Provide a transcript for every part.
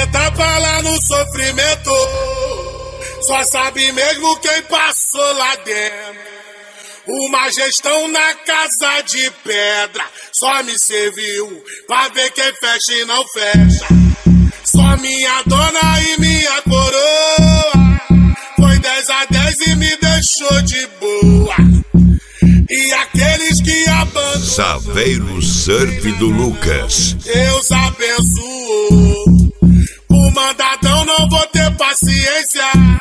etapa lá no sofrimento. Só sabe mesmo quem passou lá dentro. Uma gestão na casa de pedra só me serviu pra ver quem fecha e não fecha. Só minha dona e minha coroa foi 10 a 10 e me deixou de boa. E aqueles que abandonam Saveiro Surf do Lucas. Deus abençoou. O mandadão não vou ter paciência.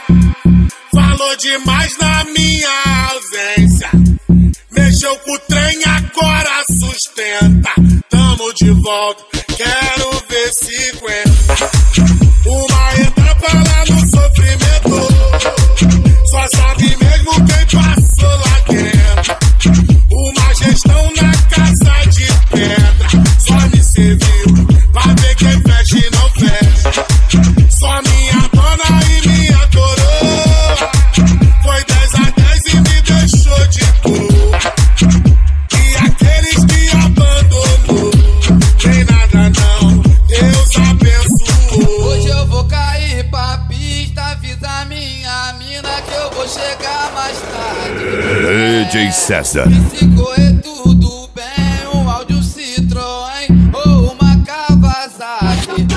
Falou demais na minha ausência. Mexeu com o trem, agora sustenta. Tamo de volta, quero ver se aguenta. Uma etapa lá no sofrimento. Só sabe mesmo quem passou lá dentro. Uma gestão na casa de pedra só me serviu pra ver quem fecha e não fecha. Só minha dona e minha coroa foi 10 a 10 e me deixou de boa. E aqueles que abandonou, tem nada não, Deus abençoou. Hoje eu vou cair pra pista, avisa minha mina que eu vou chegar mais tarde. DJ César. E se correr tudo bem, um áudio Citroën ou uma Kawasaki.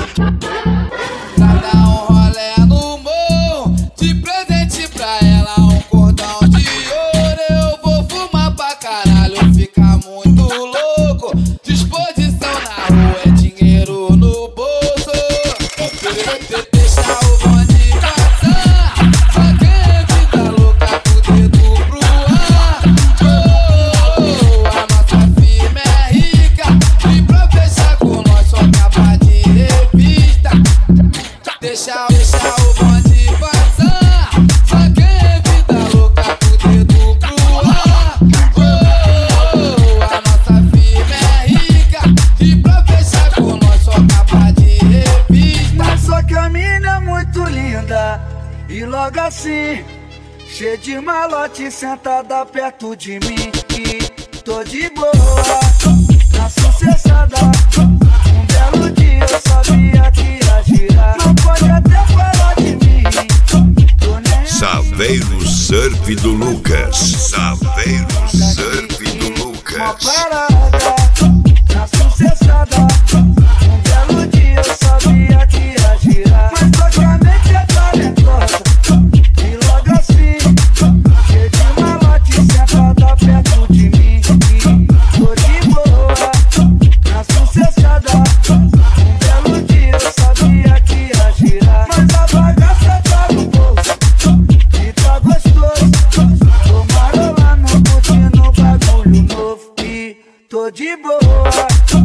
Pra dar um rolé no morro, de presente pra ela um cordão de ouro. Eu vou fumar pra caralho, ficar muito louco. Disposição na rua é dinheiro no bolso. Deixa o bonde passar, só quem é vida louca com o dedo pro ar. Oh, a nossa firma é rica, e pra fechar com nós só capa de revista. Deixa o bonde passar, só quem é vida louca com o dedo pro ar. Oh, a nossa firma é rica, e pra fechar com nós só capa de revista. Mas só que a mina é muito linda. E logo assim, cheia de malote, sentada perto de mim. E tô de boa, na sucessada. Um belo dia eu sabia que ia girar. Não pode até falar de mim, tô nem aí. Saveiro Surf do Lucas. Saveiro Surf do Uma Lucas. parada, na sucessada. Um belo dia eu sabia que ia girar. Mas só que a mente é talentosa. E logo assim, cheia de malote, sentada perto de mim. Tô de boa, na sucessada. Um belo dia eu sabia que ia girar. Mas a bagaça tá no bolso e tá gostoso. Tô marolando, curtindo bagulho novo. E tô de boa.